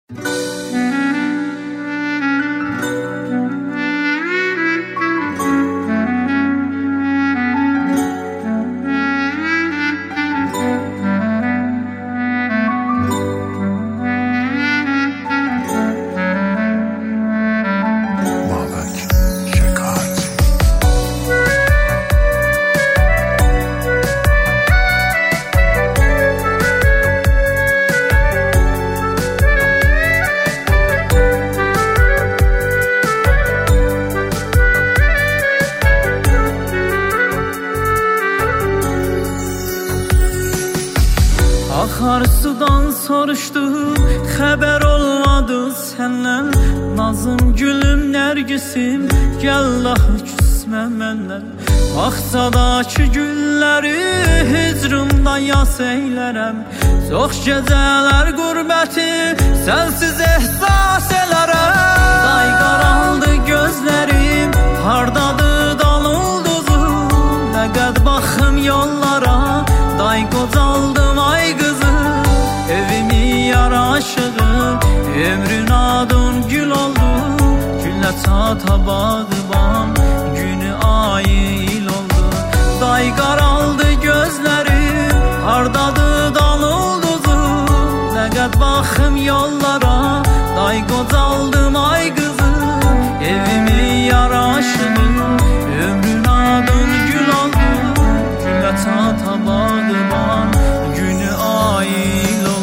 Akarsudan soruşdum, xəbər olmadı səndən. Nazım gülüm, nərgisim, gəllah küsmə məndən. Bağçadakı gülləri hicrımda yas eylərəm. Çox gecələr qürbəti sənsiz ehsas elərəm. Day qaraldı gözlərim, hardadır dalıldızım. Nə qəd baxım yollara, day qocaldım ay qızım. Evimi yaraşığım, ömrün adın gül oldu. Güllə çata bağıbam, günü ayı il oldu. Day qaraldı gözlərim, hardadır dalıldızım. Nə qəd baxım yollara, day qocaldım ay qızım. Evimi yaraşığım, ömrün adın gül oldu. Güllə çata bağıbam, günü ayı il oldu.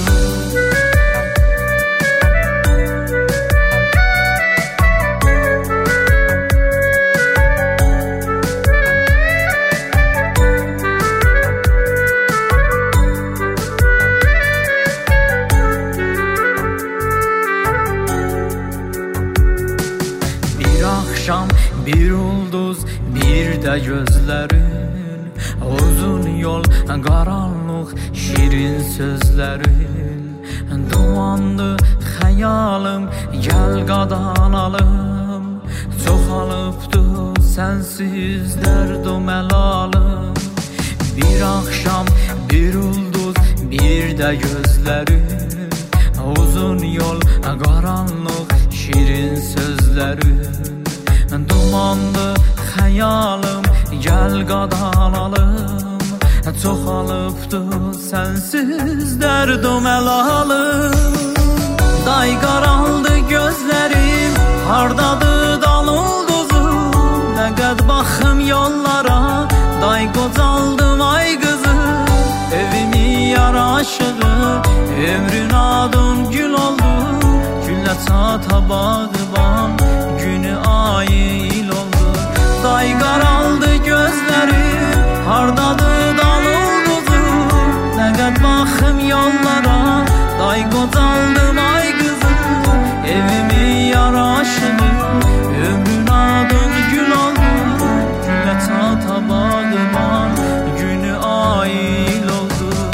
Bir ulduz, bir də gözlərin. Uzun yol, qaranlıq, şirin sözlərin. Dumandı xəyalım, gəl qadanalım. Çoxalıbdı sənsiz dərd o məlalım. Bir axşam, bir ulduz, bir də gözlərin. Uzun yol, qaranlıq, şirin sözlərin. Dumandı xəyalım, gəl qadanalım. Çoxalıbdı sənsiz dərd o məlalım. Day qaraldı gözlərim, hardadır dalıldızım. Nə qəd baxım yollara, day qocaldım ay qızım. Evimi yaraşığım, ömrün adın gül oldu. Güllə çata bağıbam, günü ayı il oldu. Day qaraldı gözlərim, hardadır dalıldızım. Nə qəd baxım yollara, day qocaldım ay qızım. Evimi yaraşığım, ömrün adın gül oldu. Güllə çata bağıbam, günü ayı il oldu.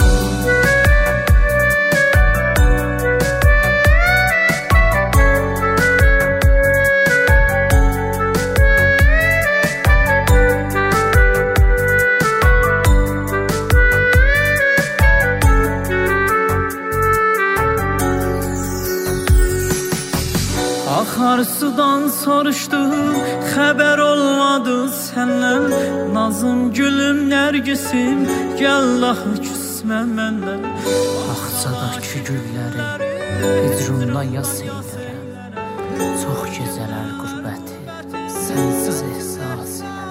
Akarsudan soruşdum, xəbər olmadı səndən. Nazım gülüm, nərgisim, gəllah küsmə məndən. Bağçadakı gülləri hicrımda yas eylərəm. Çox gecələr qürbəti sənsiz ehsas elərəm.